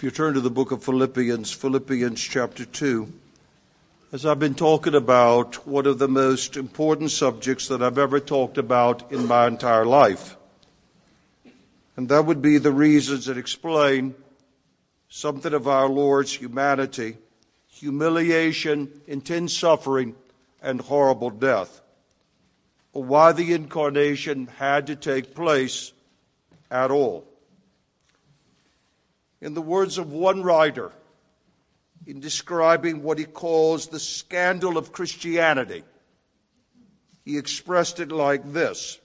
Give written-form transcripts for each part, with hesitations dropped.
If you turn to the book of Philippians chapter 2, as I've been talking about one of the most important subjects that I've ever talked about in my entire life. And that would be the reasons that explain something of our Lord's humanity, humiliation, intense suffering, and horrible death. Or why the incarnation had to take place at all. In the words of one writer, in describing what he calls the scandal of Christianity, he expressed it like this.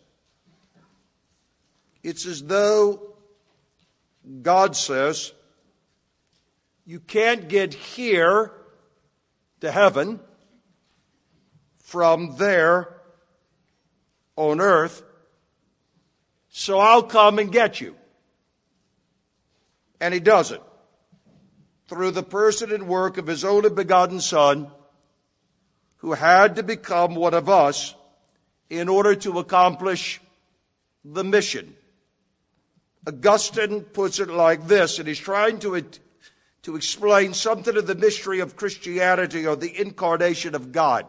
It's as though God says, you can't get here to heaven from there on earth, so I'll come and get you. And he does it through the person and work of his only begotten Son, who had to become one of us in order to accomplish the mission. Augustine puts it like this, and he's trying to explain something of the mystery of Christianity or the incarnation of God.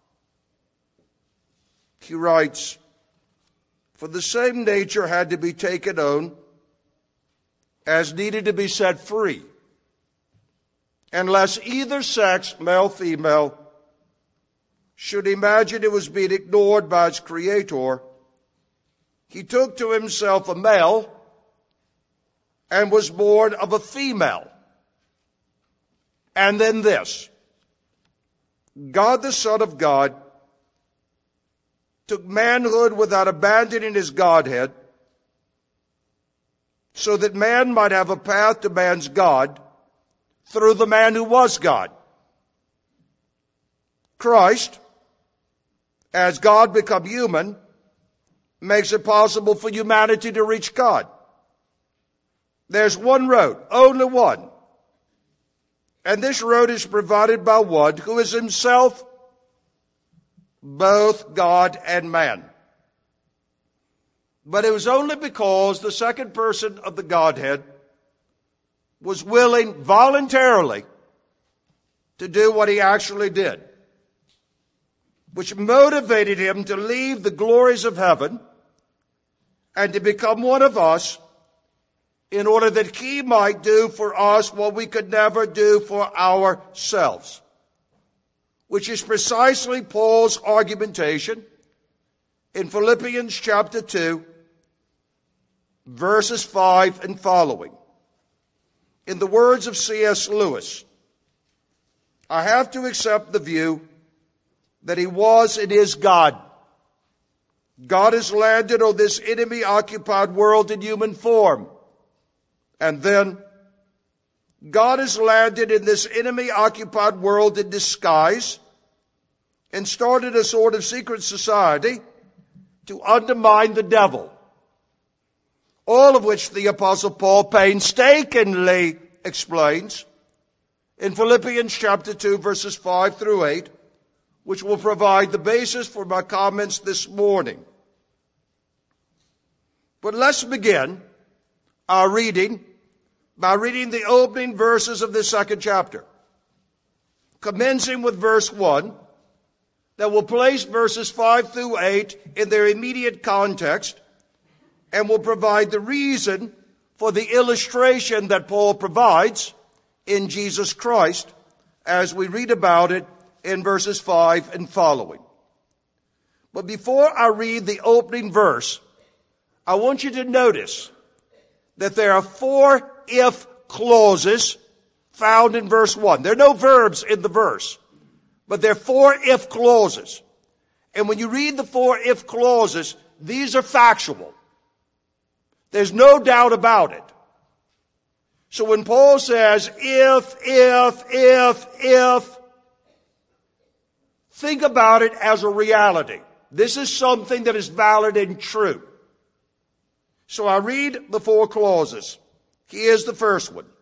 He writes, for the same nature had to be taken on as needed to be set free, unless either sex, male, female, should imagine it was being ignored by its creator. He took to himself a male and was born of a female. And then this, God the Son of God took manhood without abandoning his Godhead, so that man might have a path to man's God through the man who was God. Christ, as God become human, makes it possible for humanity to reach God. There's one road, only one. And this road is provided by one who is himself both God and man. But it was only because the second person of the Godhead was willing voluntarily to do what he actually did, which motivated him to leave the glories of heaven and to become one of us in order that he might do for us what we could never do for ourselves, which is precisely Paul's argumentation in Philippians chapter 2, verses 5 and following. In the words of C.S. Lewis, I have to accept the view that he was and is God. God has landed on this enemy-occupied world in human form. And then, God has landed in this enemy-occupied world in disguise and started a sort of secret society to undermine the devil. All of which the Apostle Paul painstakingly explains in Philippians chapter 2, verses 5 through 8, which will provide the basis for my comments this morning. But let's begin our reading by reading the opening verses of this second chapter, commencing with verse 1, that will place verses 5 through 8 in their immediate context and will provide the reason for the illustration that Paul provides in Jesus Christ as we read about it in verses 5 and following. But before I read the opening verse, I want you to notice that there are 4 if clauses found in verse 1. There are no verbs in the verse, but there are 4 if clauses. And when you read the 4 if clauses, these are factual. There's no doubt about it. So when Paul says, if, think about it as a reality. This is something that is valid and true. So I read the 4 clauses. Here's the first one.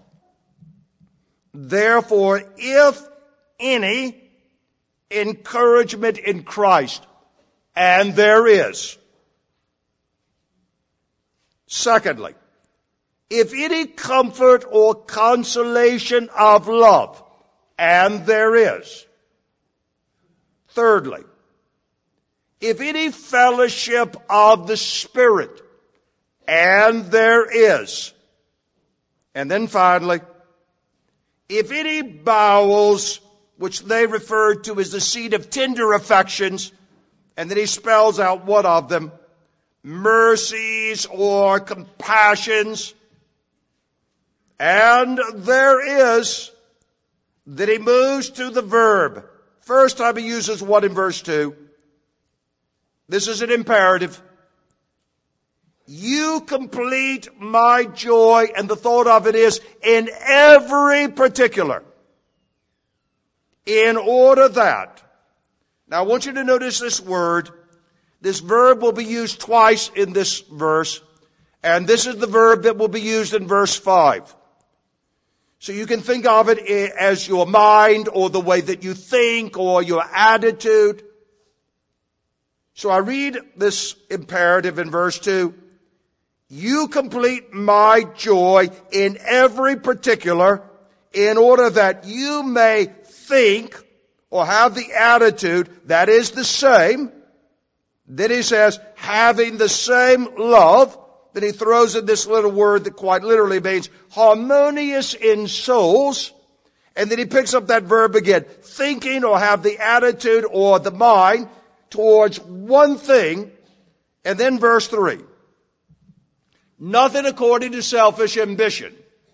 Therefore, if any encouragement in Christ, and there is. Secondly, if any comfort or consolation of love, and there is. Thirdly, if any fellowship of the Spirit, and there is. And then finally, if any bowels, which they refer to as the seat of tender affections, and then he spells out what of them, mercies or compassions, and there is, then he moves to the verb. First time he uses what in verse 2? This is an imperative. You complete my joy, and the thought of it is in every particular. In order that. Now I want you to notice this word. This verb will be used twice in this verse, and this is the verb that will be used in verse 5. So you can think of it as your mind or the way that you think or your attitude. So I read this imperative in verse 2. You complete my joy in every particular in order that you may think or have the attitude that is the same. Then he says, having the same love. Then he throws in this little word that quite literally means harmonious in souls. And then he picks up that verb again, thinking or have the attitude or the mind towards one thing. And then verse 3. Nothing according to selfish ambition.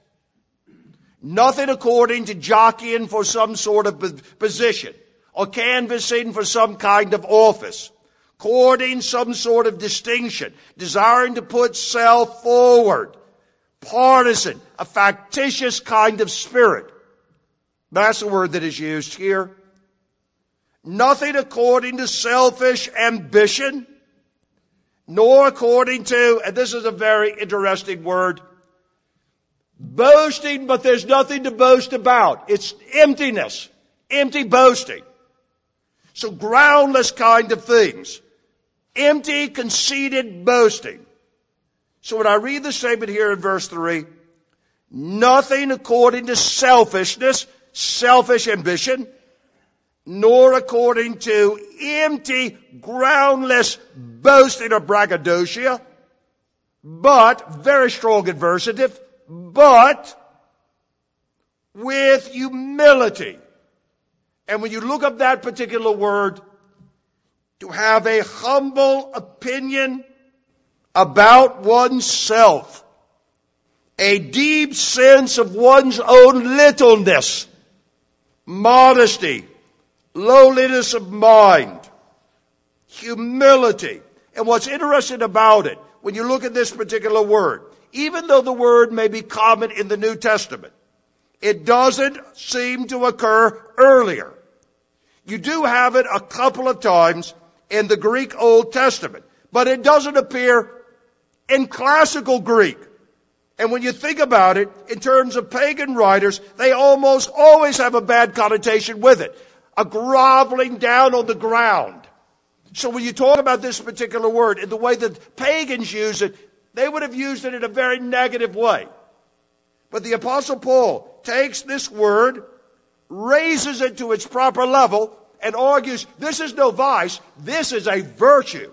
Nothing according to jockeying for some sort of position or canvassing for some kind of office. Courting some sort of distinction, desiring to put self forward, partisan, a factitious kind of spirit. That's the word that is used here. Nothing according to selfish ambition, nor according to, and this is a very interesting word, boasting, but there's nothing to boast about. It's emptiness, empty boasting. So groundless kind of things. Empty, conceited boasting. So when I read the statement here in verse 3, nothing according to selfishness, selfish ambition, nor according to empty, groundless boasting or braggadocio, but, very strong adversative, but with humility. And when you look up that particular word, to have a humble opinion about oneself, a deep sense of one's own littleness, modesty, lowliness of mind, humility. And what's interesting about it, when you look at this particular word, even though the word may be common in the New Testament, it doesn't seem to occur earlier. You do have it a couple of times in the Greek Old Testament, but it doesn't appear in classical Greek. And when you think about it, in terms of pagan writers, they almost always have a bad connotation with it. A groveling down on the ground. So when you talk about this particular word, in the way that pagans use it, they would have used it in a very negative way. But the Apostle Paul takes this word, raises it to its proper level, and argues this is no vice, this is a virtue.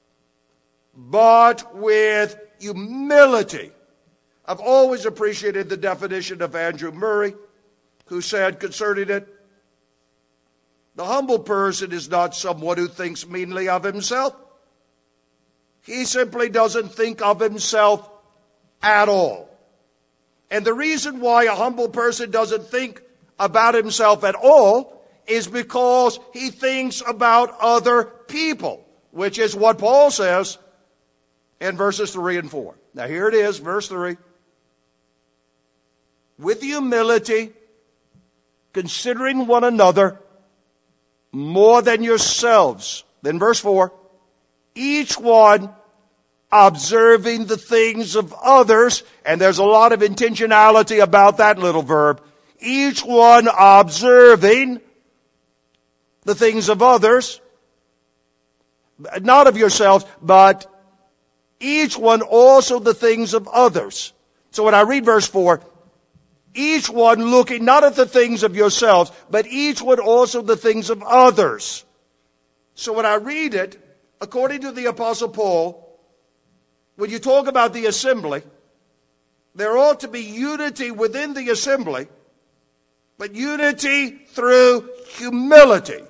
But with humility. I've always appreciated the definition of Andrew Murray, who said concerning it, the humble person is not someone who thinks meanly of himself. He simply doesn't think of himself at all. And the reason why a humble person doesn't think about himself at all is because he thinks about other people, which is what Paul says in verses 3 and 4. Now here it is, verse 3. With humility, considering one another more than yourselves. Then verse 4. Each one observing the things of others, and there's a lot of intentionality about that little verb. Each one observing the things of others, not of yourselves, but each one also the things of others. So when I read verse 4, each one looking not at the things of yourselves, but each one also the things of others. So when I read it, according to the Apostle Paul, when you talk about the assembly, there ought to be unity within the assembly, but unity through humility.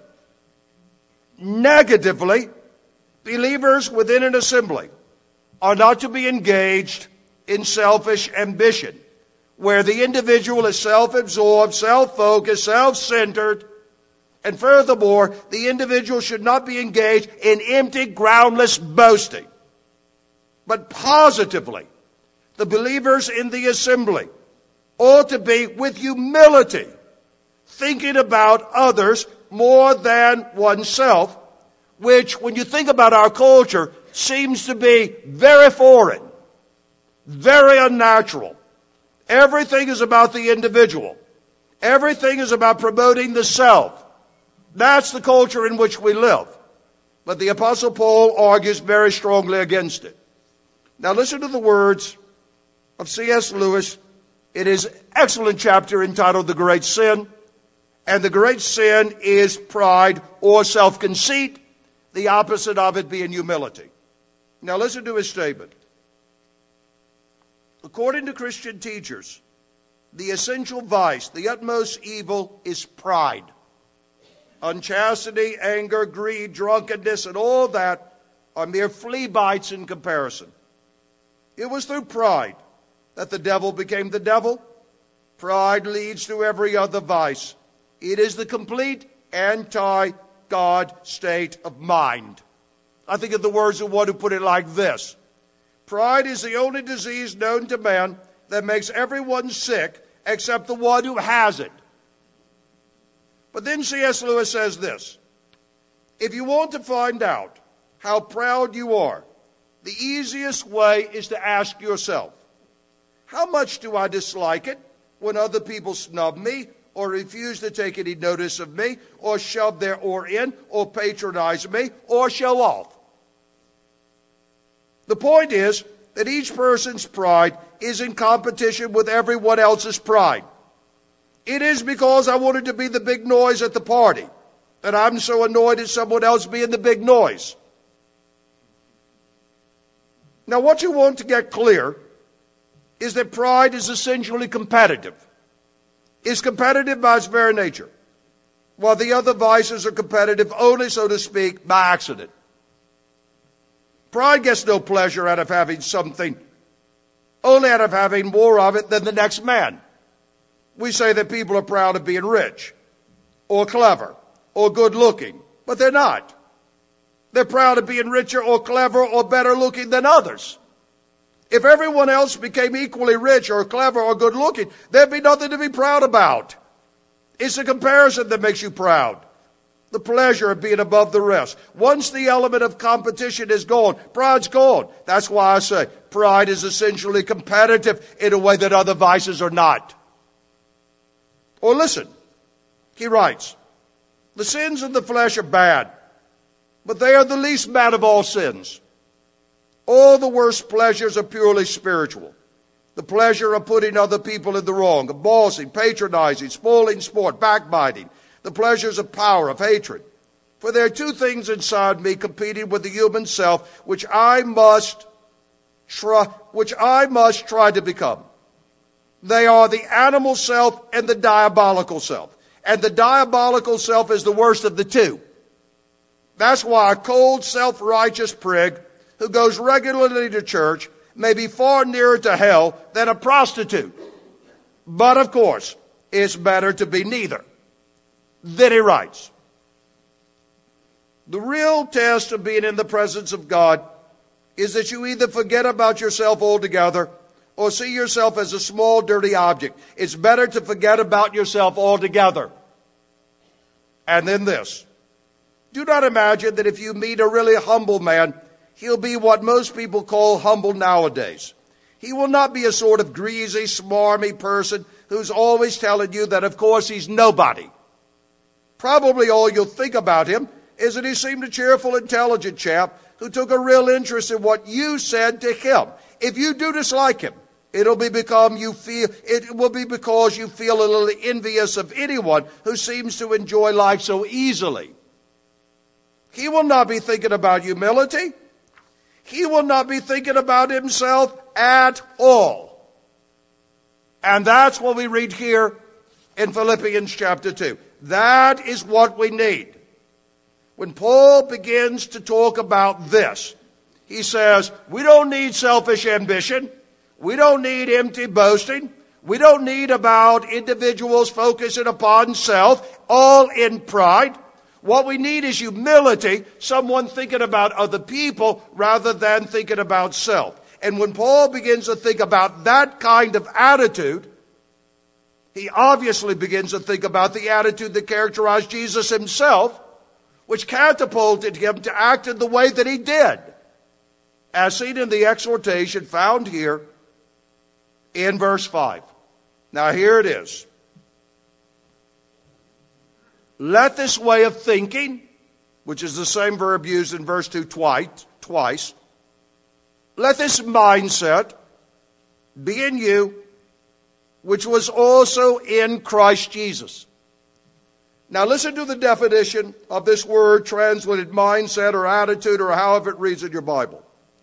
Negatively, believers within an assembly are not to be engaged in selfish ambition, where the individual is self-absorbed, self-focused, self-centered, and furthermore, the individual should not be engaged in empty, groundless boasting. But positively, the believers in the assembly ought to be with humility, thinking about others more than oneself, which, when you think about our culture, seems to be very foreign, very unnatural. Everything is about the individual. Everything is about promoting the self. That's the culture in which we live. But the Apostle Paul argues very strongly against it. Now listen to the words of C.S. Lewis in his excellent chapter entitled The Great Sin. And the great sin is pride or self-conceit, the opposite of it being humility. Now listen to his statement. According to Christian teachers, the essential vice, the utmost evil, is pride. Unchastity, anger, greed, drunkenness, and all that are mere flea bites in comparison. It was through pride that the devil became the devil. Pride leads to every other vice. It is the complete anti-God state of mind. I think of the words of one who put it like this. Pride is the only disease known to man that makes everyone sick except the one who has it. But then C.S. Lewis says this. If you want to find out how proud you are, the easiest way is to ask yourself, how much do I dislike it when other people snub me or refuse to take any notice of me or shove their oar in or patronize me or show off? The point is that each person's pride is in competition with everyone else's pride. It is because I wanted to be the big noise at the party that I'm so annoyed at someone else being the big noise. Now, what you want to get clear is that pride is essentially competitive. It's competitive by its very nature, while the other vices are competitive only, so to speak, by accident. Pride gets no pleasure out of having something, only out of having more of it than the next man. We say that people are proud of being rich, or clever, or good looking, but they're not. They're proud of being richer or clever or better looking than others. If everyone else became equally rich or clever or good looking, there'd be nothing to be proud about. It's a comparison that makes you proud. The pleasure of being above the rest. Once the element of competition is gone, pride's gone. That's why I say pride is essentially competitive in a way that other vices are not. Or listen, he writes, the sins of the flesh are bad, but they are the least bad of all sins. All the worst pleasures are purely spiritual. The pleasure of putting other people in the wrong, of bossing, patronizing, spoiling sport, backbiting. The pleasures of power, of hatred. For there are two things inside me competing with the human self, which I must try to become. They are the animal self and the diabolical self. And the diabolical self is the worst of the two. That's why a cold, self-righteous prig who goes regularly to church may be far nearer to hell than a prostitute. But of course, it's better to be neither. Then he writes, the real test of being in the presence of God is that you either forget about yourself altogether or see yourself as a small, dirty object. It's better to forget about yourself altogether. And then this. Do not imagine that if you meet a really humble man, he'll be what most people call humble nowadays. He will not be a sort of greasy, smarmy person who's always telling you that, of course, he's nobody. Probably all you'll think about him is that he seemed a cheerful, intelligent chap who took a real interest in what you said to him. If you do dislike him, It will be because you feel a little envious of anyone who seems to enjoy life so easily. He will not be thinking about humility. He will not be thinking about himself at all. And that's what we read here in Philippians chapter 2. That is what we need. When Paul begins to talk about this, he says, we don't need selfish ambition. We don't need empty boasting. We don't need about individuals focusing upon self, all in pride. What we need is humility, someone thinking about other people rather than thinking about self. And when Paul begins to think about that kind of attitude, he obviously begins to think about the attitude that characterized Jesus himself, which catapulted him to act in the way that he did, as seen in the exhortation found here in verse 5. Now here it is. Let this way of thinking, which is the same verb used in verse 2 twice, let this mindset be in you, which was also in Christ Jesus. Now listen to the definition of this word translated mindset or attitude or however it reads in your Bible.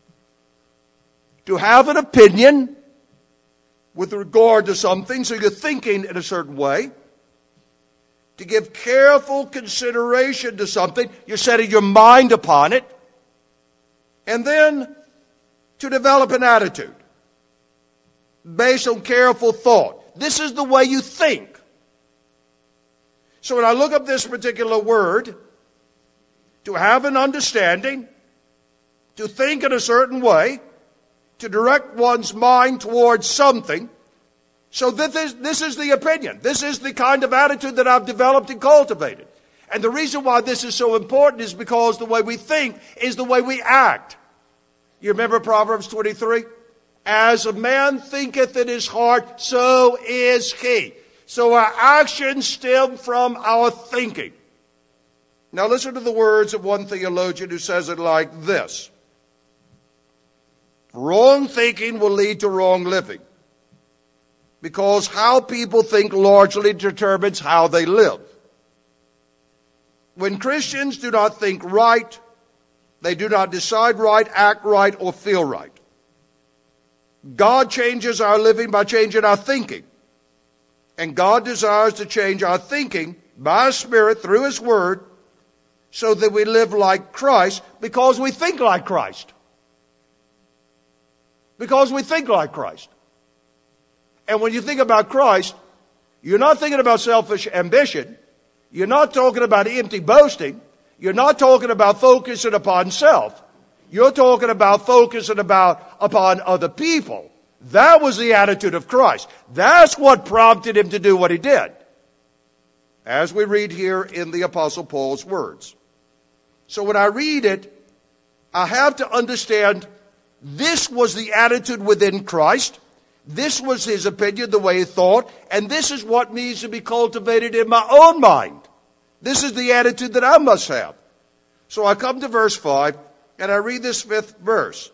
To have an opinion with regard to something, so you're thinking in a certain way. To give careful consideration to something, you're setting your mind upon it. And then to develop an attitude based on careful thought. This is the way you think. So when I look up this particular word, to have an understanding, to think in a certain way, to direct one's mind towards something. So this is the opinion. This is the kind of attitude that I've developed and cultivated. And the reason why this is so important is because the way we think is the way we act. You remember Proverbs 23? As a man thinketh in his heart, so is he. So our actions stem from our thinking. Now listen to the words of one theologian who says it like this. Wrong thinking will lead to wrong living, because how people think largely determines how they live. When Christians do not think right, they do not decide right, act right, or feel right. God changes our living by changing our thinking. And God desires to change our thinking by His Spirit through His Word so that we live like Christ because we think like Christ. Because we think like Christ. And when you think about Christ, you're not thinking about selfish ambition. You're not talking about empty boasting. You're not talking about focusing upon self. You're talking about focusing upon other people. That was the attitude of Christ. That's what prompted Him to do what He did. As we read here in the Apostle Paul's words. So when I read it, I have to understand this was the attitude within Christ. This was His opinion, the way He thought. And this is what needs to be cultivated in my own mind. This is the attitude that I must have. So I come to verse 5 and I read this 5th verse.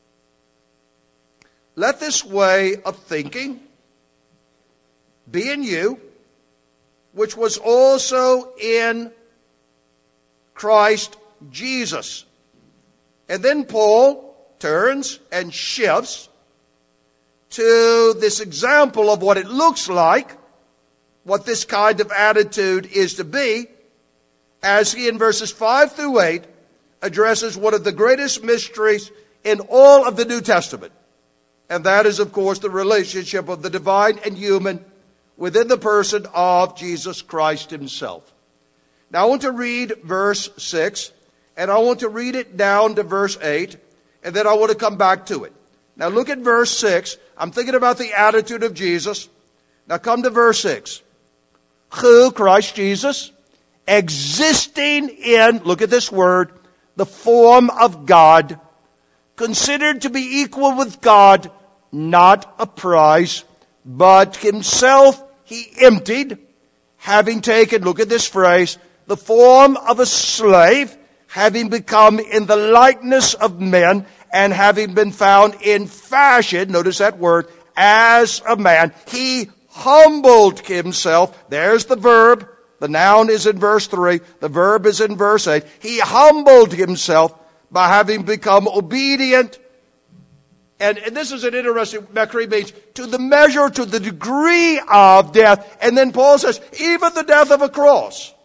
Let this way of thinking be in you, which was also in Christ Jesus. And then Paul turns and shifts to this example of what it looks like, what this kind of attitude is to be, as he in verses 5 through 8 addresses one of the greatest mysteries in all of the New Testament. And that is, of course, the relationship of the divine and human within the person of Jesus Christ Himself. Now I want to read verse 6, and I want to read it down to verse 8, and then I want to come back to it. Now look at verse 6. I'm thinking about the attitude of Jesus. Now come to verse 6. Who, Christ Jesus, existing in, look at this word, the form of God, considered to be equal with God, not a prize, but Himself He emptied, having taken, look at this phrase, the form of a slave, having become in the likeness of men, and having been found in fashion, notice that word, as a man. He humbled himself. There's the verb. The noun is in verse 3. The verb is in verse 8. He humbled himself by having become obedient. And this is an interesting, Makri means, to the measure, to the degree of death. And then Paul says, even the death of a cross.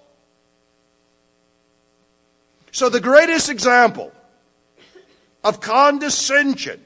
So the greatest example of condescension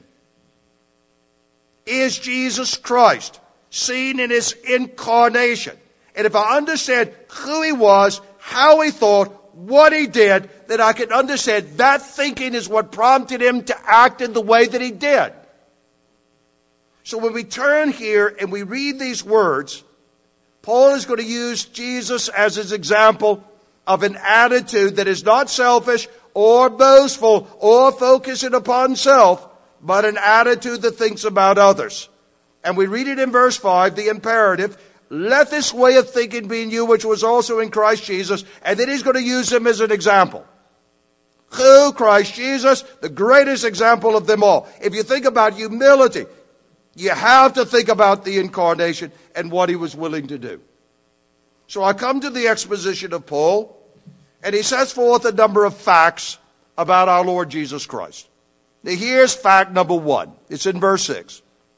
is Jesus Christ, seen in his incarnation. And if I understand who he was, how he thought, what he did, then I can understand that thinking is what prompted him to act in the way that he did. So when we turn here and we read these words, Paul is going to use Jesus as his example of an attitude that is not selfish or boastful or focusing upon self, but an attitude that thinks about others. And we read it in verse 5, the imperative, let this way of thinking be in you, which was also in Christ Jesus. And then he's going to use him as an example. Who? Christ Jesus, the greatest example of them all. If you think about humility, you have to think about the incarnation and what he was willing to do. So I come to the exposition of Paul, and he sets forth a number of facts about our Lord Jesus Christ. Now here's fact number 1. It's in verse 6.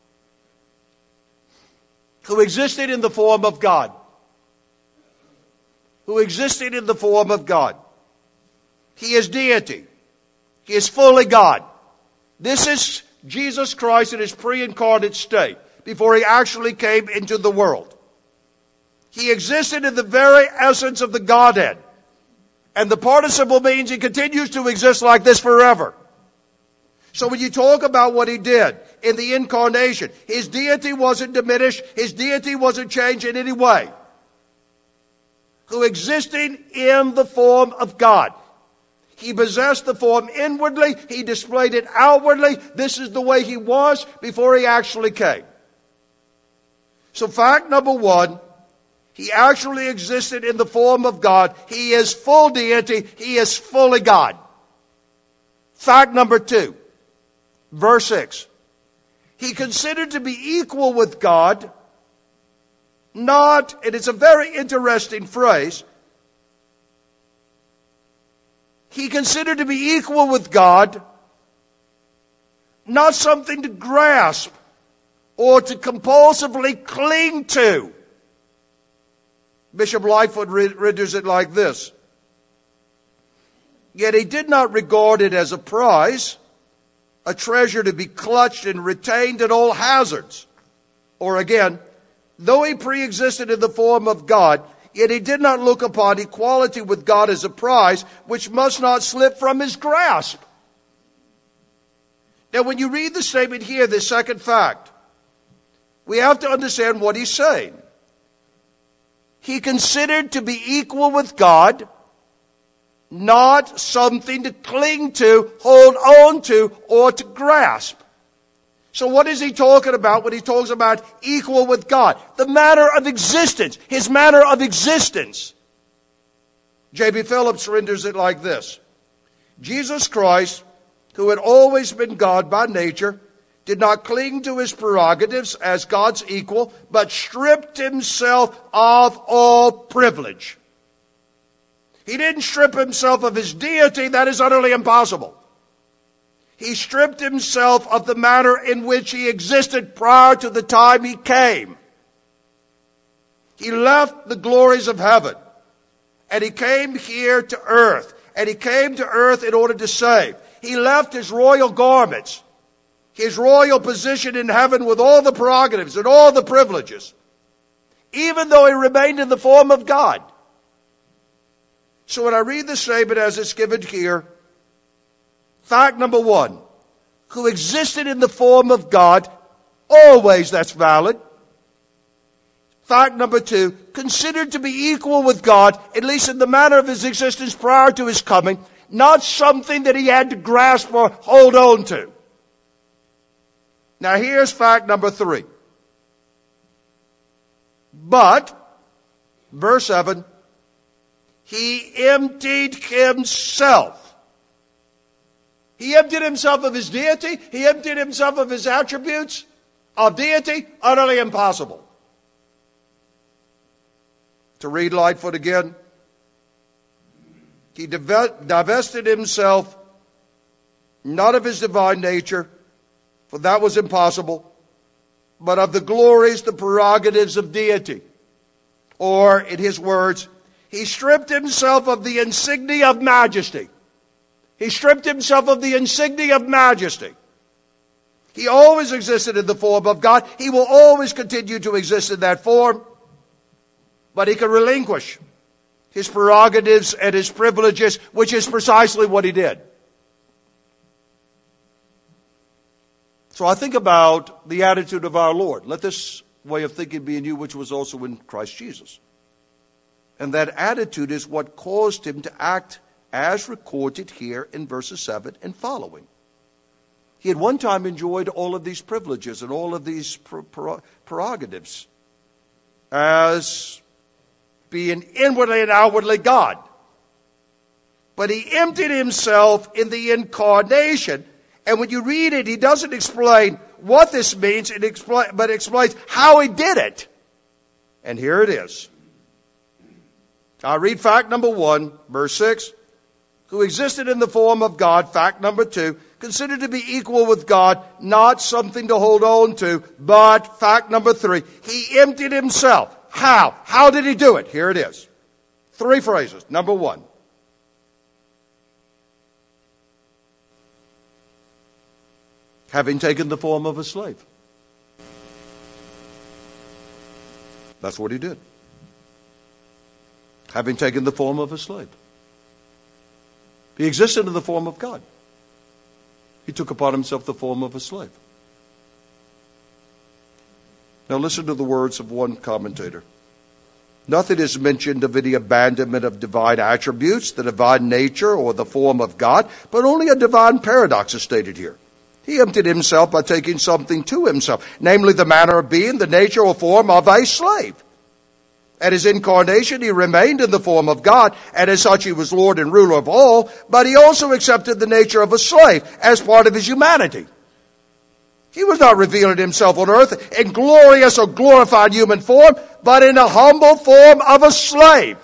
Who existed in the form of God. Who existed in the form of God. He is deity. He is fully God. This is Jesus Christ in his pre-incarnate state, before he actually came into the world. He existed in the very essence of the Godhead. And the participle means he continues to exist like this forever. So when you talk about what he did in the incarnation, his deity wasn't diminished, his deity wasn't changed in any way. Who existed in the form of God. He possessed the form inwardly. He displayed it outwardly. This is the way he was before he actually came. So fact number 1, he actually existed in the form of God. He is full deity. He is fully God. Fact number 2, verse 6. He considered to be equal with God, not, and it's a very interesting phrase, he considered to be equal with God, not something to grasp or to compulsively cling to. Bishop Lightfoot renders it like this. Yet he did not regard it as a prize, a treasure to be clutched and retained at all hazards. Or again, though he pre-existed in the form of God, yet he did not look upon equality with God as a prize which must not slip from his grasp. Now when you read the statement here, this second fact, we have to understand what he's saying. He considered to be equal with God, not something to cling to, hold on to, or to grasp. So what is he talking about when he talks about equal with God? The manner of existence. His manner of existence. J.B. Phillips renders it like this. Jesus Christ, who had always been God by nature, did not cling to his prerogatives as God's equal, but stripped himself of all privilege. He didn't strip himself of his deity. That is utterly impossible. He stripped himself of the manner in which he existed prior to the time he came. He left the glories of heaven, and he came here to earth, and he came to earth in order to save. He left his royal garments, his royal position in heaven with all the prerogatives and all the privileges, even though he remained in the form of God. So when I read the statement as it's given here, fact number 1, who existed in the form of God, always that's valid. Fact number 2, considered to be equal with God, at least in the manner of his existence prior to his coming, not something that he had to grasp or hold on to. Now here's fact number 3. But, verse 7, he emptied himself. He emptied himself of his deity. He emptied himself of his attributes. of deity, utterly impossible. To read Lightfoot again, he divested himself not of his divine nature, for that was impossible, but of the glories, the prerogatives of deity. Or, in his words, he stripped himself of the insignia of majesty. He stripped himself of the insignia of majesty. He always existed in the form of God. He will always continue to exist in that form. But he can relinquish his prerogatives and his privileges, which is precisely what he did. So I think about the attitude of our Lord. Let this way of thinking be in you, which was also in Christ Jesus. And that attitude is what caused him to act as recorded here in verses 7 and following. He had one time enjoyed all of these privileges and all of these prerogatives as being inwardly and outwardly God. But he emptied himself in the incarnation. And when you read it, he doesn't explain what this means, but explains how he did it. And here it is. I'll read fact number 1, verse 6. Who existed in the form of God, fact number 2, considered to be equal with God, not something to hold on to, but fact number 3, he emptied himself. How? How did he do it? Here it is. 3 phrases. Number 1. Having taken the form of a slave. That's what he did. Having taken the form of a slave. He existed in the form of God. He took upon himself the form of a slave. Now listen to the words of one commentator. Nothing is mentioned of any abandonment of divine attributes, the divine nature, or the form of God, but only a divine paradox is stated here. He emptied himself by taking something to himself, namely the manner of being, the nature or form of a slave. At his incarnation, he remained in the form of God, and as such he was Lord and ruler of all, but he also accepted the nature of a slave as part of his humanity. He was not revealing himself on earth in glorious or glorified human form, but in a humble form of a slave.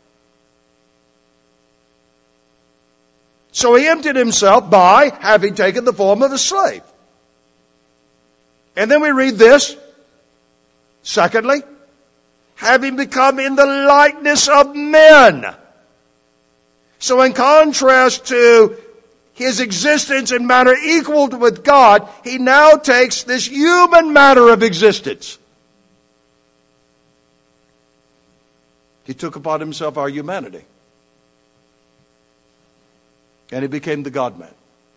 So he emptied himself by having taken the form of a slave. And then we read this. Secondly, having become in the likeness of men. So in contrast to his existence in manner equal with God, he now takes this human manner of existence. He took upon himself our humanity. And he became the God-man.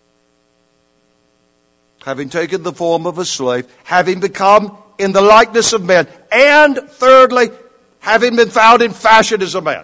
Having taken the form of a slave, having become in the likeness of men, and thirdly, having been found in fashion as a man.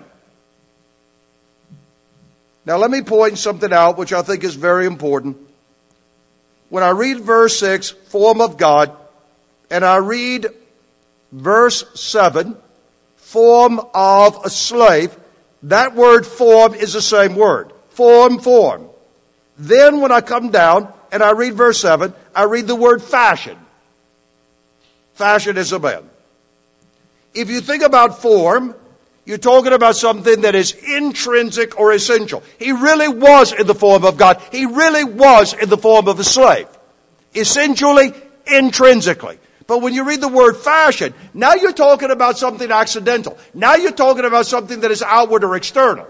Now let me point something out which I think is very important. When I read verse 6, form of God, and I read verse 7, form of a slave, that word form is the same word. Form, form. Then when I come down and I read verse 7, I read the word fashion. Fashion as a man. If you think about form, you're talking about something that is intrinsic or essential. He really was in the form of God. He really was in the form of a slave. Essentially, intrinsically. But when you read the word fashion, now you're talking about something accidental. Now you're talking about something that is outward or external.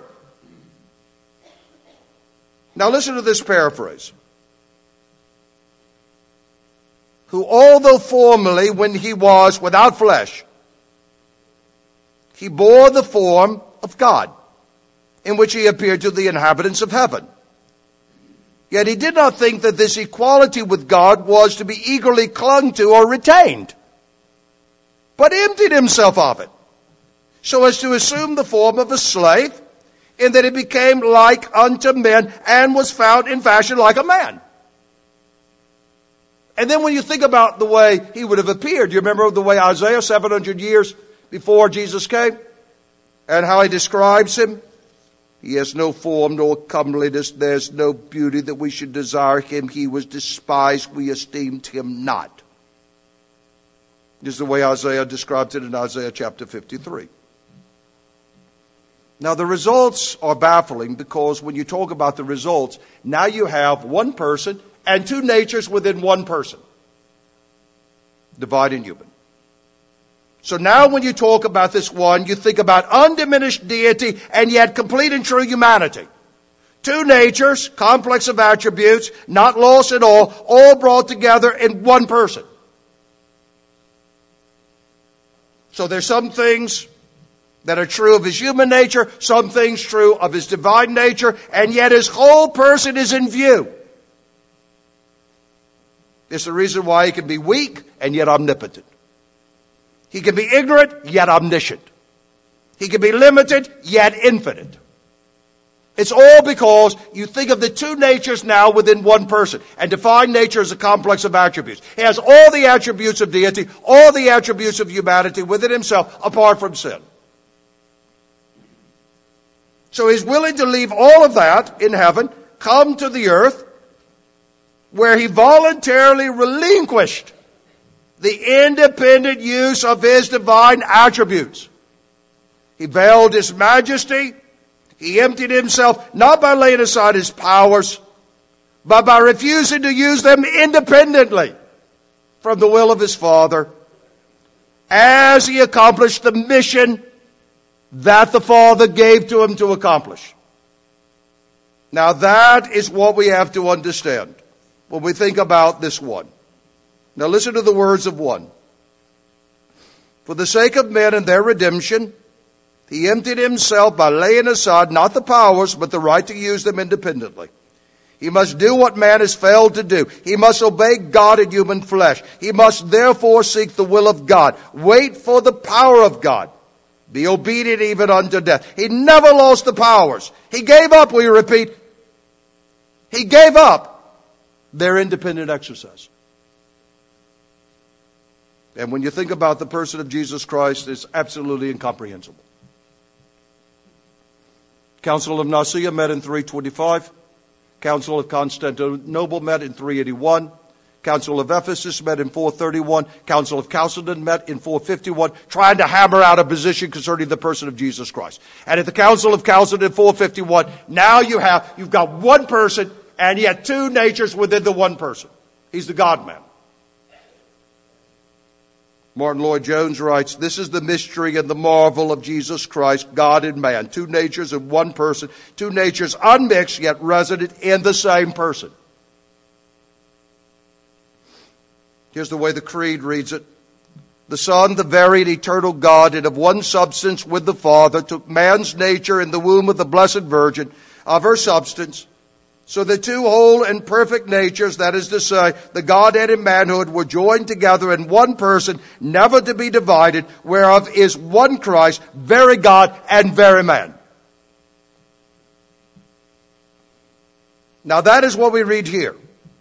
Now listen to this paraphrase. Who, although formerly, when he was without flesh, he bore the form of God, in which he appeared to the inhabitants of heaven. Yet he did not think that this equality with God was to be eagerly clung to or retained, but emptied himself of it, so as to assume the form of a slave, in that he became like unto men, and was found in fashion like a man. And then when you think about the way he would have appeared, you remember the way Isaiah, 700 years before Jesus came, and how he describes him? He has no form nor comeliness. There's no beauty that we should desire him. He was despised. We esteemed him not. This is the way Isaiah describes it in Isaiah chapter 53. Now, the results are baffling because when you talk about the results, now you have one person and two natures within one person. Divine and human. So now when you talk about this one, you think about undiminished deity and yet complete and true humanity. Two natures, complex of attributes, not lost at all brought together in one person. So there's some things that are true of his human nature, some things true of his divine nature, and yet his whole person is in view. It's the reason why he can be weak and yet omnipotent. He can be ignorant, yet omniscient. He can be limited, yet infinite. It's all because you think of the two natures now within one person. And divine nature is a complex of attributes. He has all the attributes of deity, all the attributes of humanity within himself, apart from sin. So he's willing to leave all of that in heaven, come to the earth, where he voluntarily relinquished the independent use of his divine attributes. He veiled his majesty. He emptied himself not by laying aside his powers, but by refusing to use them independently from the will of his Father, as he accomplished the mission that the Father gave to him to accomplish. Now that is what we have to understand when we think about this one. Now listen to the words of one. For the sake of men and their redemption, he emptied himself by laying aside not the powers, but the right to use them independently. He must do what man has failed to do. He must obey God in human flesh. He must therefore seek the will of God. Wait for the power of God. Be obedient even unto death. He never lost the powers. He gave up, we repeat. He gave up their independent exercise. And when you think about the person of Jesus Christ, it's absolutely incomprehensible. Council of Nicaea met in 325. Council of Constantinople met in 381. Council of Ephesus met in 431. Council of Chalcedon met in 451, trying to hammer out a position concerning the person of Jesus Christ. And at the Council of Chalcedon in 451, now you've got one person and yet two natures within the one person. He's the God-man. Martin Lloyd-Jones writes, this is the mystery and the marvel of Jesus Christ, God and man. Two natures in one person. Two natures unmixed yet resident in the same person. Here's the way the Creed reads it. The Son, the very and eternal God, and of one substance with the Father, took man's nature in the womb of the Blessed Virgin, of her substance, so the two whole and perfect natures, that is to say, the Godhead and manhood, were joined together in one person, never to be divided, whereof is one Christ, very God and very man. Now that is what we read here.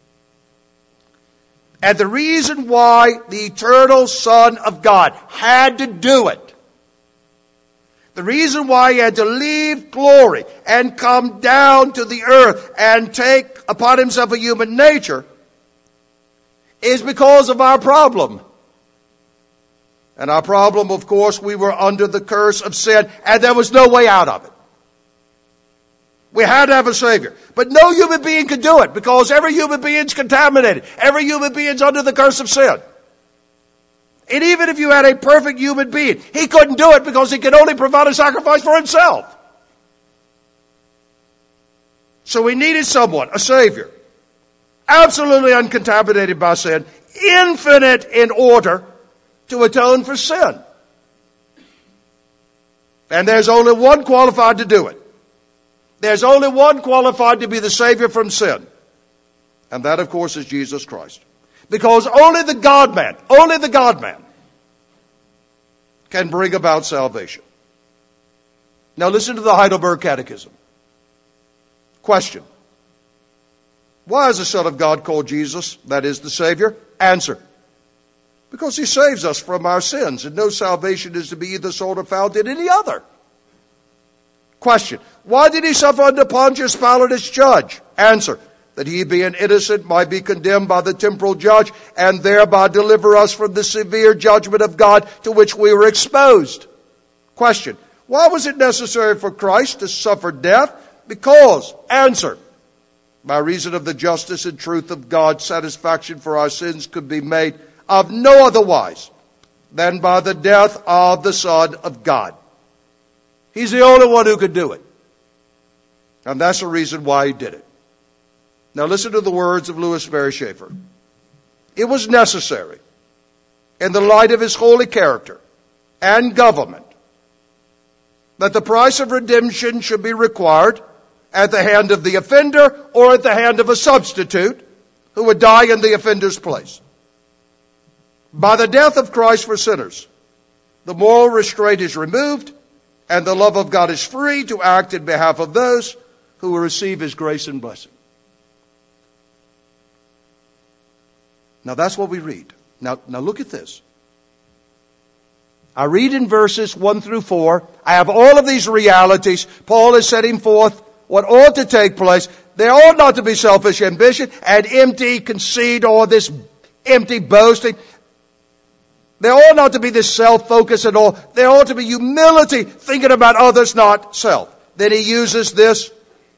And the reason why the eternal Son of God had to do it, the reason why he had to leave glory and come down to the earth and take upon himself a human nature is because of our problem. And our problem, of course, we were under the curse of sin and there was no way out of it. We had to have a Savior. But no human being could do it because every human being is contaminated. Every human being is under the curse of sin. And even if you had a perfect human being, he couldn't do it because he could only provide a sacrifice for himself. So we needed someone, a Savior, absolutely uncontaminated by sin, infinite in order to atone for sin. And there's only one qualified to do it. There's only one qualified to be the Savior from sin. And that, of course, is Jesus Christ. Because only the God-man can bring about salvation. Now listen to the Heidelberg Catechism. Question. Why is the Son of God called Jesus, that is the Savior? Answer. Because he saves us from our sins, and no salvation is to be either sought or found in any other. Question. Why did he suffer under Pontius Pilate as judge? Answer. that he being innocent might be condemned by the temporal judge, and thereby deliver us from the severe judgment of God to which we were exposed. Question: why was it necessary for Christ to suffer death? Because, answer, by reason of the justice and truth of God, satisfaction for our sins could be made of no otherwise than by the death of the Son of God. He's the only one who could do it. And that's the reason why he did it. Now listen to the words of Louis Mary Schaeffer. It was necessary, in the light of his holy character and government, that the price of redemption should be required at the hand of the offender or at the hand of a substitute who would die in the offender's place. By the death of Christ for sinners, the moral restraint is removed and the love of God is free to act in behalf of those who will receive his grace and blessing. Now that's what we read. Now look at this. I read in verses 1 through 4. I have all of these realities. Paul is setting forth what ought to take place. There ought not to be selfish ambition and empty conceit or this empty boasting. There ought not to be this self-focus at all. There ought to be humility, thinking about others, not self. Then he uses this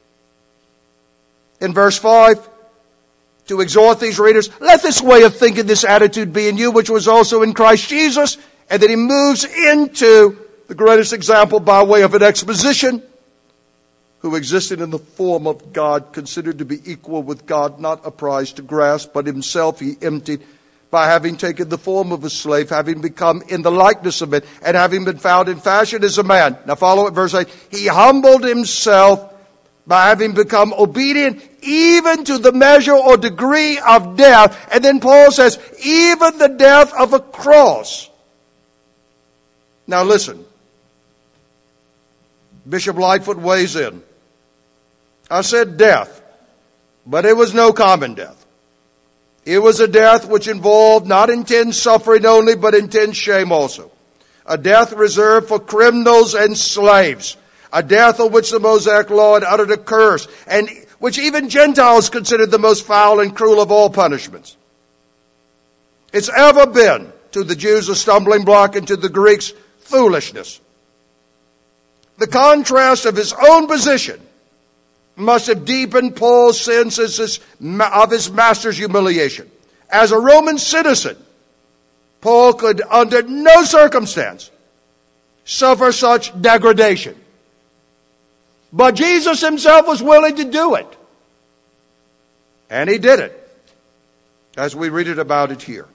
in verse 5 to exhort these readers. Let this way of thinking, this attitude be in you, which was also in Christ Jesus. And then he moves into the greatest example by way of an exposition. Who existed in the form of God, considered to be equal with God, not a prize to grasp, but himself he emptied by having taken the form of a slave, having become in the likeness of it, and having been found in fashion as a man. Now follow it, verse 8. He humbled himself by having become obedient even to the measure or degree of death. And then Paul says, even the death of a cross. Now listen. Bishop Lightfoot weighs in. I said death, but it was no common death. It was a death which involved not intense suffering only, but intense shame also. A death reserved for criminals and slaves. A death of which the Mosaic law had uttered a curse, and which even Gentiles considered the most foul and cruel of all punishments. It's ever been to the Jews a stumbling block, and to the Greeks foolishness. The contrast of his own position must have deepened Paul's sense of his master's humiliation. As a Roman citizen, Paul could under no circumstance suffer such degradation. But Jesus himself was willing to do it. And he did it, as we read it about it here.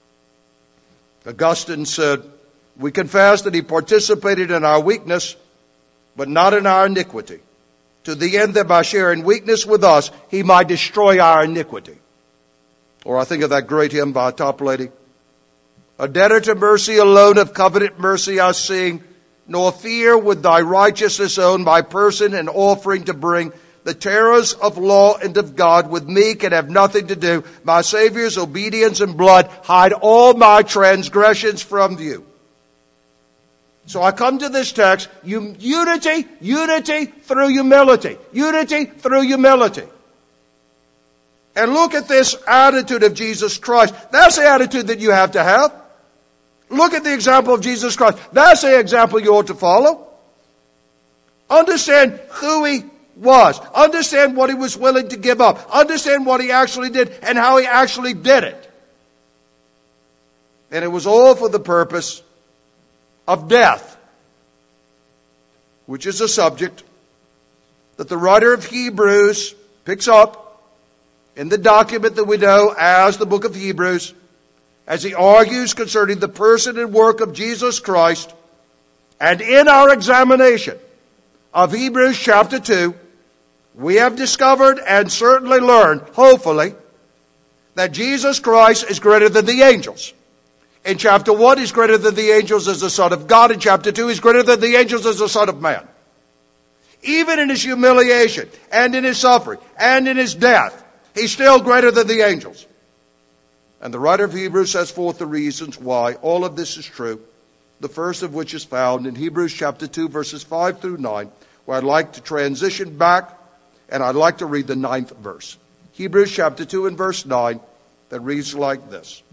Augustine said, we confess that he participated in our weakness, but not in our iniquity, to the end that by sharing weakness with us, he might destroy our iniquity. Or I think of that great hymn by Toplady. A debtor to mercy alone, of covenant mercy I sing, nor fear with thy righteousness own my person and offering to bring. The terrors of law and of God with me can have nothing to do. My Savior's obedience and blood hide all my transgressions from view. So I come to this text, unity through humility. Unity through humility. And look at this attitude of Jesus Christ. That's the attitude that you have to have. Look at the example of Jesus Christ. That's the example you ought to follow. Understand who he was. Understand what he was willing to give up. Understand what he actually did and how he actually did it. And it was all for the purpose of death, which is a subject that the writer of Hebrews picks up in the document that we know as the book of Hebrews, as he argues concerning the person and work of Jesus Christ. And in our examination of Hebrews chapter 2, we have discovered and certainly learned, hopefully, that Jesus Christ is greater than the angels. In chapter 1, he's greater than the angels as the Son of God. In chapter 2, he's greater than the angels as the Son of Man. Even in his humiliation, and in his suffering, and in his death, he's still greater than the angels. And the writer of Hebrews sets forth the reasons why all of this is true, the first of which is found in Hebrews chapter 2, verses 5 through 9, where I'd like to transition back, and I'd like to read the 9th verse. Hebrews chapter 2 and verse 9 that reads like this.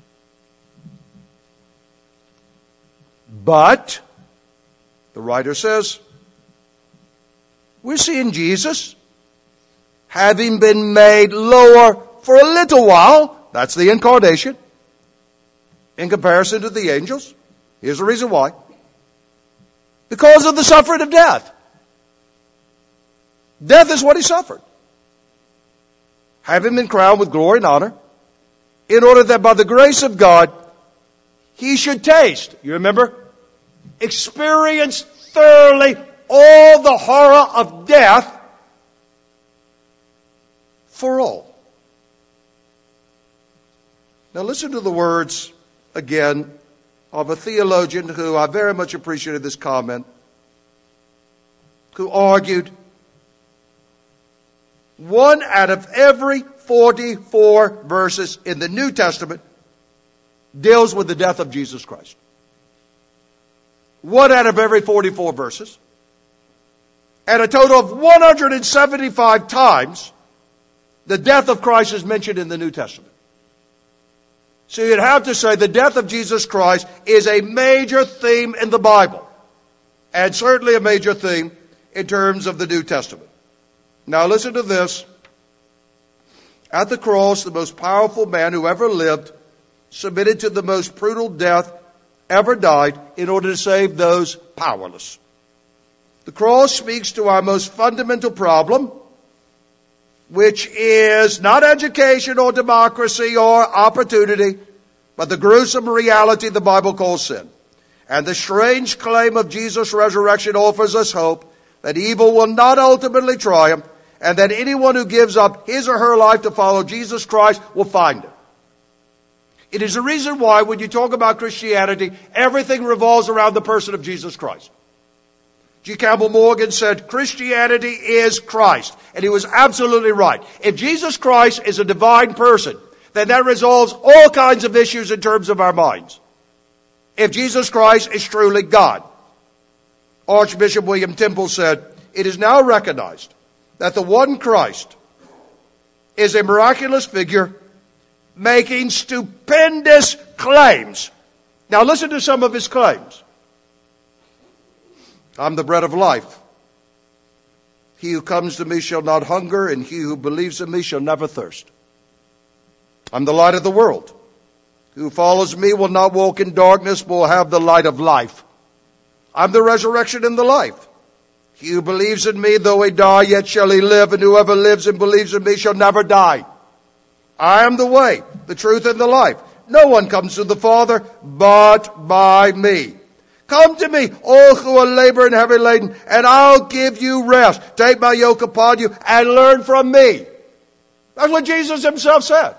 But, the writer says, we're seeing Jesus, having been made lower for a little while, that's the incarnation, in comparison to the angels. Here's the reason why. Because of the suffering of death. Death is what he suffered. Having been crowned with glory and honor, in order that by the grace of God, he should taste, you remember? Experience thoroughly all the horror of death for all. Now listen to the words again of a theologian who I very much appreciated this comment, who argued 1 out of every 44 verses in the New Testament deals with the death of Jesus Christ. 1 out of every 44 verses. And a total of 175 times the death of Christ is mentioned in the New Testament. So you'd have to say the death of Jesus Christ is a major theme in the Bible. And certainly a major theme in terms of the New Testament. Now listen to this. At the cross, the most powerful man who ever lived submitted to the most brutal death ever died in order to save those powerless. The cross speaks to our most fundamental problem, which is not education or democracy or opportunity, but the gruesome reality the Bible calls sin. And the strange claim of Jesus' resurrection offers us hope that evil will not ultimately triumph, and that anyone who gives up his or her life to follow Jesus Christ will find it. It is the reason why when you talk about Christianity, everything revolves around the person of Jesus Christ. G. Campbell Morgan said, Christianity is Christ. And he was absolutely right. If Jesus Christ is a divine person, then that resolves all kinds of issues in terms of our minds. If Jesus Christ is truly God. Archbishop William Temple said, it is now recognized that the one Christ is a miraculous figure making stupendous claims. Now listen to some of his claims. I'm the bread of life. He who comes to me shall not hunger, and he who believes in me shall never thirst. I'm the light of the world. He who follows me will not walk in darkness, but will have the light of life. I'm the resurrection and the life. He who believes in me, though he die, yet shall he live, and whoever lives and believes in me shall never die. I am the way, the truth, and the life. No one comes to the Father but by me. Come to me, all who are laboring and heavy laden, and I'll give you rest. Take my yoke upon you and learn from me. That's what Jesus himself said.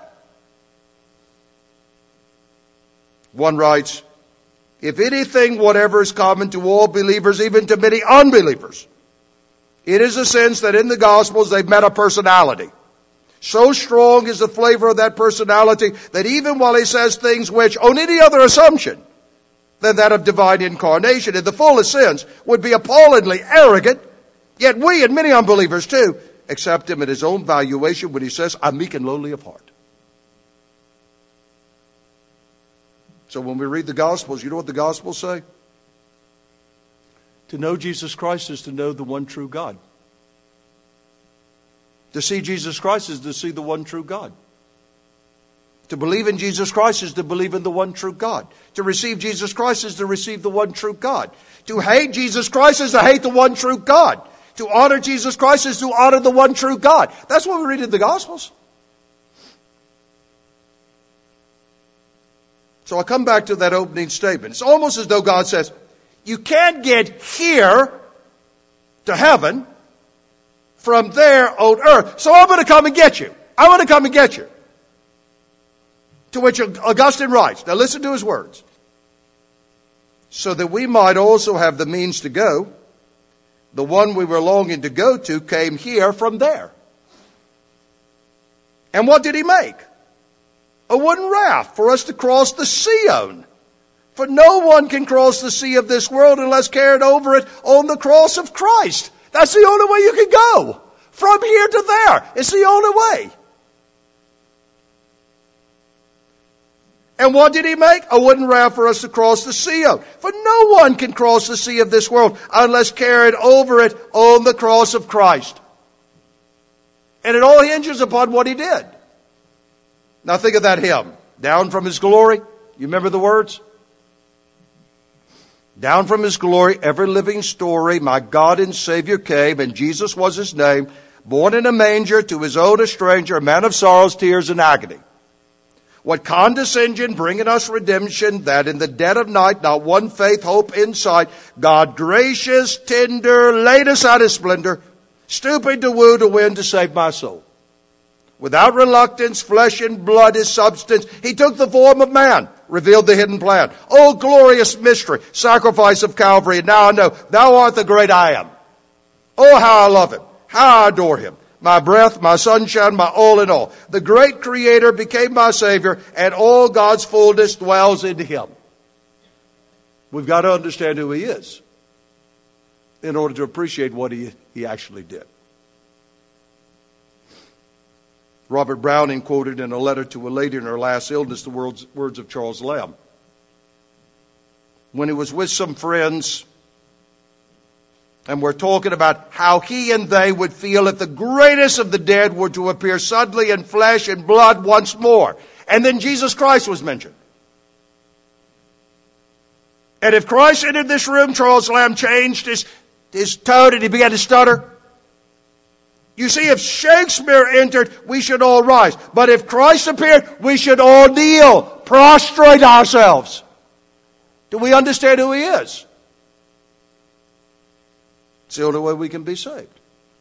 One writes, if anything whatever is common to all believers, even to many unbelievers, it is a sense that in the Gospels they've met a personality. So strong is the flavor of that personality that even while he says things which, on any other assumption than that of divine incarnation, in the fullest sense, would be appallingly arrogant, yet we, and many unbelievers too, accept him at his own valuation when he says, I'm meek and lowly of heart. So when we read the Gospels, you know what the Gospels say? To know Jesus Christ is to know the one true God. To see Jesus Christ is to see the one true God. To believe in Jesus Christ is to believe in the one true God. To receive Jesus Christ is to receive the one true God. To hate Jesus Christ is to hate the one true God. To honor Jesus Christ is to honor the one true God. That's what we read in the Gospels. So I come back to that opening statement. It's almost as though God says, you can't get here to heaven from there on earth. So I'm going to come and get you. I'm going to come and get you. To which Augustine writes, now listen to his words. So that we might also have the means to go, the one we were longing to go to came here from there. And what did he make? A wooden raft for us to cross the sea on. For no one can cross the sea of this world unless carried over it on the cross of Christ. That's the only way you can go. From here to there. It's the only way. And what did he make? A wooden raft for us to cross the sea of. For no one can cross the sea of this world unless carried over it on the cross of Christ. And it all hinges upon what he did. Now think of that hymn. Down from his glory. You remember the words? Down from his glory, every living story, my God and Savior came, and Jesus was his name, born in a manger, to his own a stranger, a man of sorrows, tears, and agony. What condescension, bringing us redemption, that in the dead of night, not one faith, hope in sight, God gracious, tender, laid aside his splendor, stooping to woo, to win, to save my soul. Without reluctance, flesh and blood, his substance, he took the form of man, revealed the hidden plan. Oh, glorious mystery, sacrifice of Calvary, and now I know, thou art the great I am. Oh, how I love him, how I adore him. My breath, my sunshine, my all in all. The great Creator became my Savior, and all God's fullness dwells in him. We've got to understand who he is in order to appreciate what he actually did. Robert Browning quoted in a letter to a lady in her last illness the words of Charles Lamb. When he was with some friends, and we're talking about how he and they would feel if the greatest of the dead were to appear suddenly in flesh and blood once more. And then Jesus Christ was mentioned. And if Christ entered this room, Charles Lamb changed his tone and he began to stutter. You see, if Shakespeare entered, we should all rise. But if Christ appeared, we should all kneel, prostrate ourselves. Do we understand who he is? It's the only way we can be saved.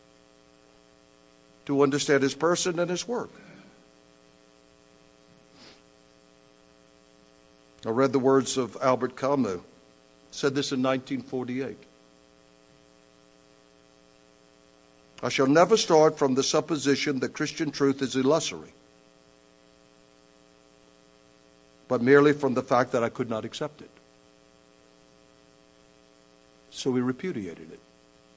To understand his person and his work. I read the words of Albert Camus. Said this in 1948. I shall never start from the supposition that Christian truth is illusory, but merely from the fact that I could not accept it. So we repudiated it.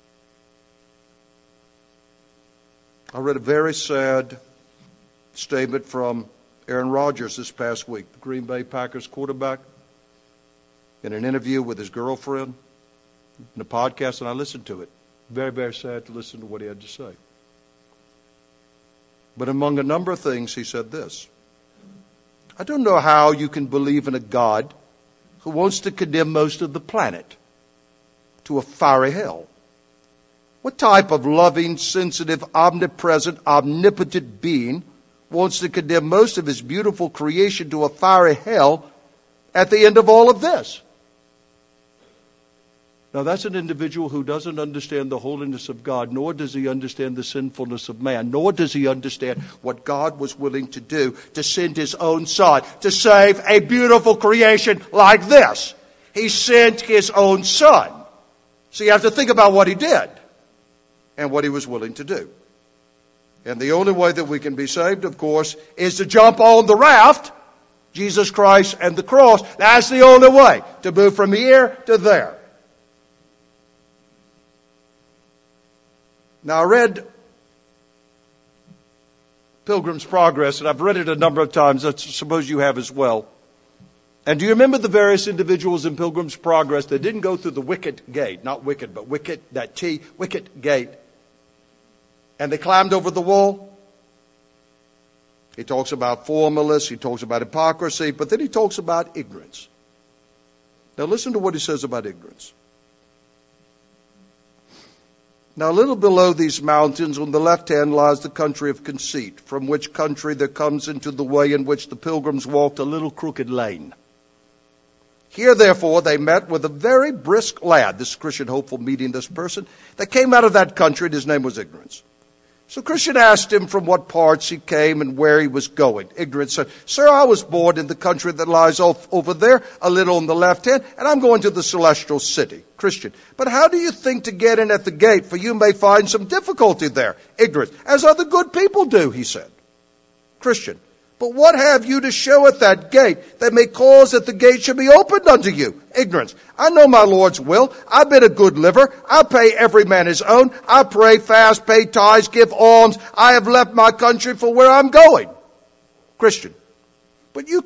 I read a very sad statement from Aaron Rodgers this past week, the Green Bay Packers quarterback, in an interview with his girlfriend, in a podcast, and I listened to it. Very, very sad to listen to what he had to say. But among a number of things, he said this. I don't know how you can believe in a God who wants to condemn most of the planet to a fiery hell. What type of loving, sensitive, omnipresent, omnipotent being wants to condemn most of his beautiful creation to a fiery hell at the end of all of this? Now that's an individual who doesn't understand the holiness of God, nor does he understand the sinfulness of man, nor does he understand what God was willing to do to send his own Son to save a beautiful creation like this. He sent his own Son. So you have to think about what he did and what he was willing to do. And the only way that we can be saved, of course, is to jump on the raft, Jesus Christ and the cross. That's the only way to move from here to there. Now, I read Pilgrim's Progress, and I've read it a number of times. I suppose you have as well. And do you remember the various individuals in Pilgrim's Progress that didn't go through the wicket gate? Not wicket, but wicket, that T, wicket gate. And they climbed over the wall. He talks about formalists, he talks about hypocrisy, but then he talks about ignorance. Now listen to what he says about ignorance. Now, a little below these mountains, on the left hand, lies the country of conceit, from which country there comes into the way in which the pilgrims walked a little crooked lane. Here, therefore, they met with a very brisk lad, this Christian hopeful meeting this person, that came out of that country, and his name was Ignorance. So Christian asked him from what parts he came and where he was going. Ignorance said, Sir, I was born in the country that lies over there, a little on the left hand, and I'm going to the celestial city. Christian, but how do you think to get in at the gate? For you may find some difficulty there. Ignorance, as other good people do, he said. Christian, but what have you to show at that gate that may cause that the gate should be opened unto you? Ignorance, I know my Lord's will. I've been a good liver. I pay every man his own. I pray, fast, pay tithes, give alms. I have left my country for where I'm going. Christian, but you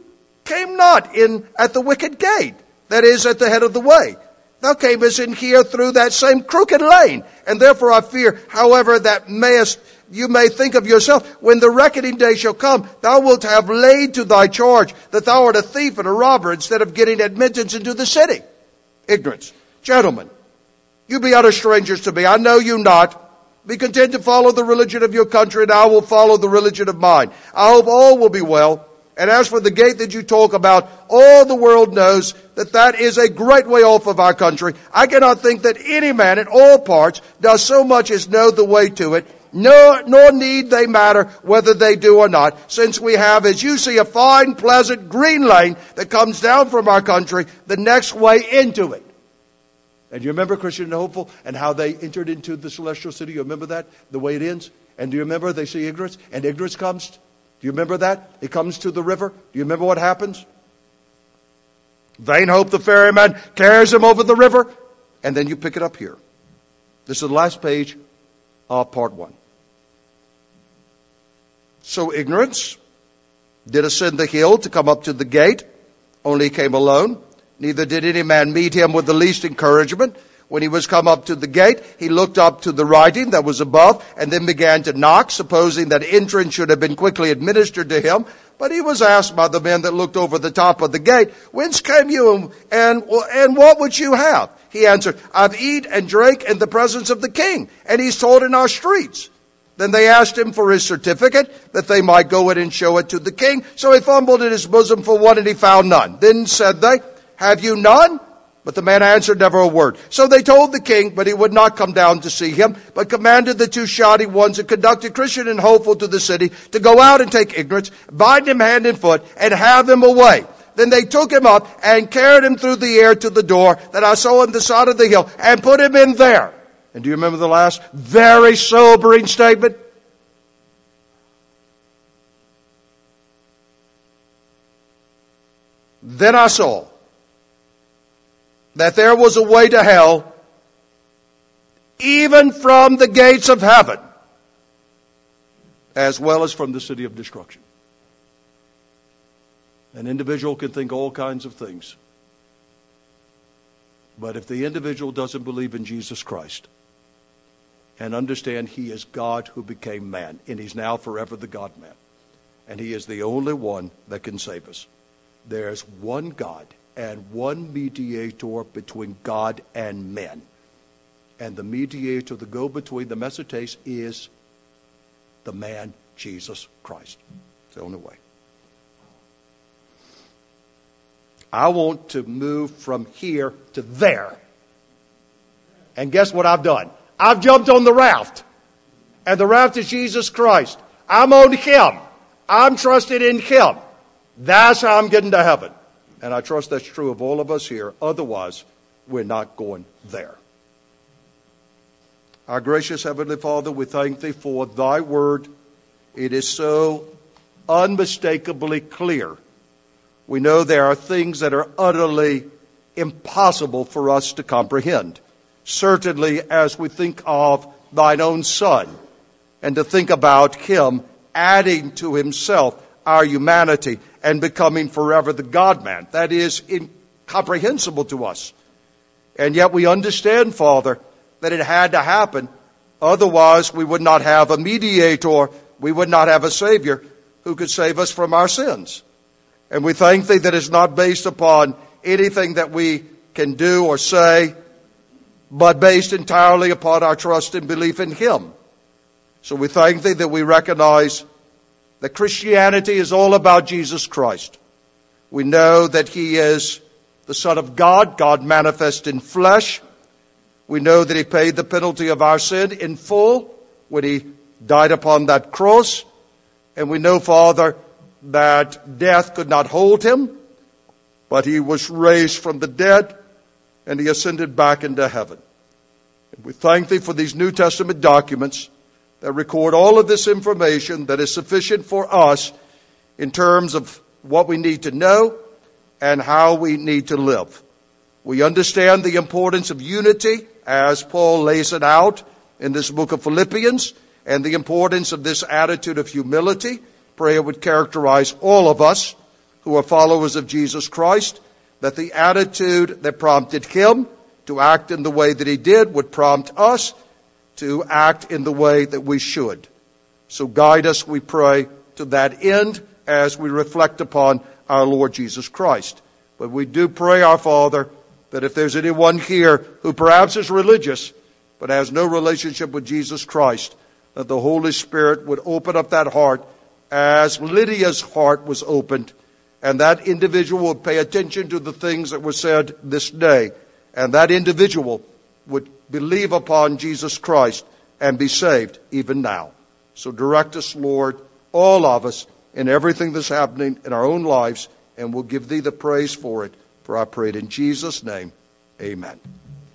came not in at the wicket gate, that is, at the head of the way. Thou camest in here through that same crooked lane. And therefore I fear, however, that you may think of yourself, when the reckoning day shall come, thou wilt have laid to thy charge that thou art a thief and a robber instead of getting admittance into the city. Ignorance. Gentlemen, you be utter strangers to me. I know you not. Be content to follow the religion of your country, and I will follow the religion of mine. I hope all will be well. And as for the gate that you talk about, all the world knows that is a great way off of our country. I cannot think that any man in all parts does so much as know the way to it, nor need they matter whether they do or not, since we have, as you see, a fine, pleasant, green lane that comes down from our country the next way into it. And you remember Christian and Hopeful and how they entered into the celestial city? You remember that? The way it ends? And do you remember they see ignorance? And ignorance comes? Do you remember that? It comes to the river. Do you remember what happens? Vain hope the ferryman carries him over the river. And then you pick it up here. This is the last page of part 1. So ignorance did ascend the hill to come up to the gate. Only he came alone. Neither did any man meet him with the least encouragement. When he was come up to the gate, he looked up to the writing that was above, and then began to knock, supposing that entrance should have been quickly administered to him. But he was asked by the men that looked over the top of the gate, Whence came you, and what would you have? He answered, I've eat and drank in the presence of the king, and he's taught in our streets. Then they asked him for his certificate, that they might go in and show it to the king. So he fumbled in his bosom for one, and he found none. Then said they, Have you none? But the man answered never a word. So they told the king, but he would not come down to see him, but commanded the 2 shoddy ones that conducted Christian and Hopeful to the city to go out and take ignorance, bind him hand and foot, and have him away. Then they took him up and carried him through the air to the door that I saw on the side of the hill, and put him in there. And do you remember the last very sobering statement? Then I saw that there was a way to hell, even from the gates of heaven, as well as from the city of destruction. An individual can think all kinds of things. But if the individual doesn't believe in Jesus Christ and understand He is God who became man, and He's now forever the God-man, and He is the only one that can save us. There's one God and one mediator between God and men. And the mediator, the go-between, the mesites, is the man Jesus Christ. It's the only way. I want to move from here to there. And guess what I've done? I've jumped on the raft. And the raft is Jesus Christ. I'm on Him. I'm trusted in Him. That's how I'm getting to heaven. And I trust that's true of all of us here. Otherwise, we're not going there. Our gracious Heavenly Father, we thank Thee for Thy word. It is so unmistakably clear. We know there are things that are utterly impossible for us to comprehend. Certainly as we think of Thine own Son, and to think about Him adding to Himself our humanity and becoming forever the God-man. That is incomprehensible to us. And yet we understand, Father, that it had to happen. Otherwise, we would not have a mediator. We would not have a Savior who could save us from our sins. And we thank Thee that it's not based upon anything that we can do or say, but based entirely upon our trust and belief in Him. So we thank Thee that we recognize that Christianity is all about Jesus Christ. We know that He is the Son of God, God manifest in flesh. We know that He paid the penalty of our sin in full when He died upon that cross. And we know, Father, that death could not hold Him, but He was raised from the dead and He ascended back into heaven. And we thank Thee for these New Testament documents that record all of this information that is sufficient for us in terms of what we need to know and how we need to live. We understand the importance of unity as Paul lays it out in this book of Philippians, and the importance of this attitude of humility. Pray it would characterize all of us who are followers of Jesus Christ, that the attitude that prompted him to act in the way that he did would prompt us to act in the way that we should. So guide us, we pray, to that end as we reflect upon our Lord Jesus Christ. But we do pray, our Father, that if there's anyone here who perhaps is religious but has no relationship with Jesus Christ, that the Holy Spirit would open up that heart as Lydia's heart was opened, and that individual would pay attention to the things that were said this day, and that individual would believe upon Jesus Christ and be saved even now. So direct us, Lord, all of us, in everything that's happening in our own lives, and we'll give thee the praise for it. For I pray it in Jesus' name. Amen.